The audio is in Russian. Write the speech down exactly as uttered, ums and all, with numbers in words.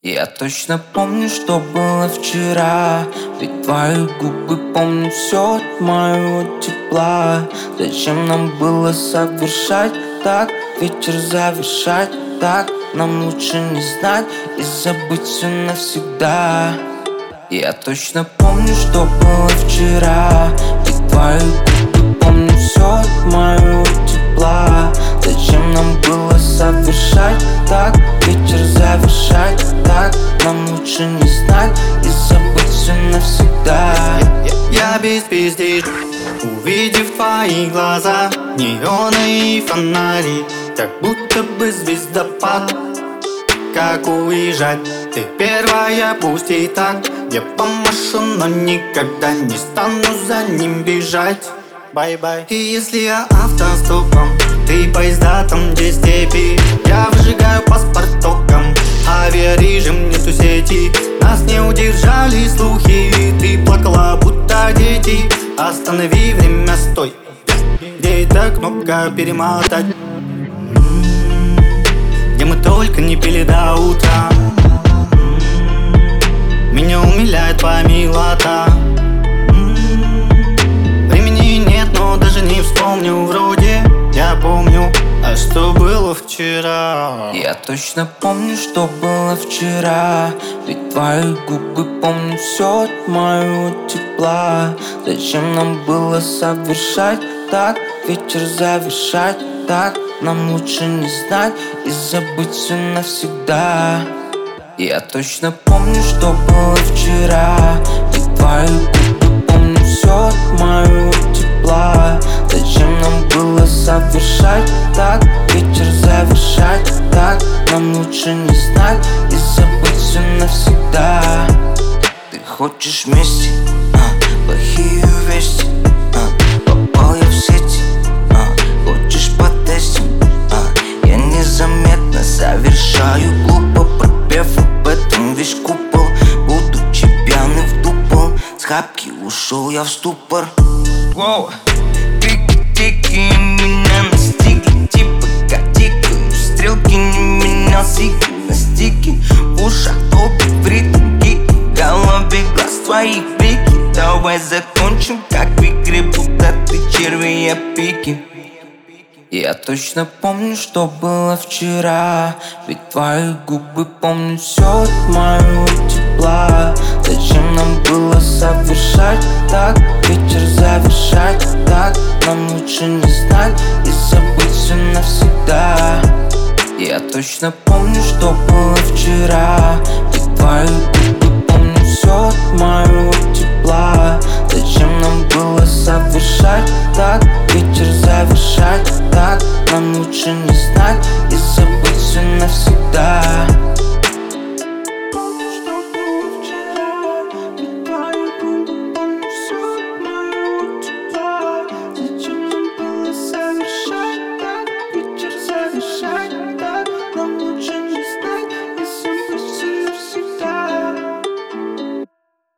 Я точно помню, что было вчера, ведь твои губы помню все от моего тепла. Зачем нам было совершать так, вечер завершать так? Нам лучше не знать и забыть все навсегда. Я точно помню, что было вчера, ведь твои губы помню все от моего тепла. Зачем нам было совершать так, вечер завершать так? Нам лучше не знать и забыть все навсегда. Я, я без пиздец, увидев твои глаза, неоны и фонари, как будто бы звездопад. Как уезжать? Ты первая, пусть и так. Я помашу, но никогда не стану за ним бежать. Бай-бай. И если я автостопом, ты поезда там, где степи, я выжигаю паспорт током, авиарежим нету сети. Нас не удержали слухи, ты плакала, будто дети. Останови время, стой. Где эта кнопка перемотать? Где мы только не пили до утра. Меня умиляет твоя милота. Времени нет, но даже не вспомню. Вроде я помню, а что было вчера? Я точно помню, что было вчера, ведь твои губы помню все от моего тепла. Зачем нам было совершать так, вечер завершать так? Нам лучше не знать и забыть все навсегда. Я точно помню, что было вчера, ведь твои губы помню все от моего тепла. Зачем нам было совершать так, вечер завершать так? Нам лучше не знать и забыть все навсегда. Ты хочешь вместе, а, плохие вести, а, попал я в сети, а, хочешь потестим, а, я незаметно совершаю глупо, пропев об этом весь купол. Будучи пьяный в дупол, с хапки ушел я в ступор. Воу, тики-тики, меня настигли, типа как тикают стрелки, не менял сики на стики. В ушах топит в ритм кики, в голове глаз твоих блики. Давай закончим, как в игре, будто ты черви, я пики. Я точно помню, что было вчера, ведь твои губы помню все от моего тепла. Зачем нам было совершать так, вечер завершать так? Нам лучше не знать и забыть все навсегда. Я точно помню, что было вчера, ведь твои губы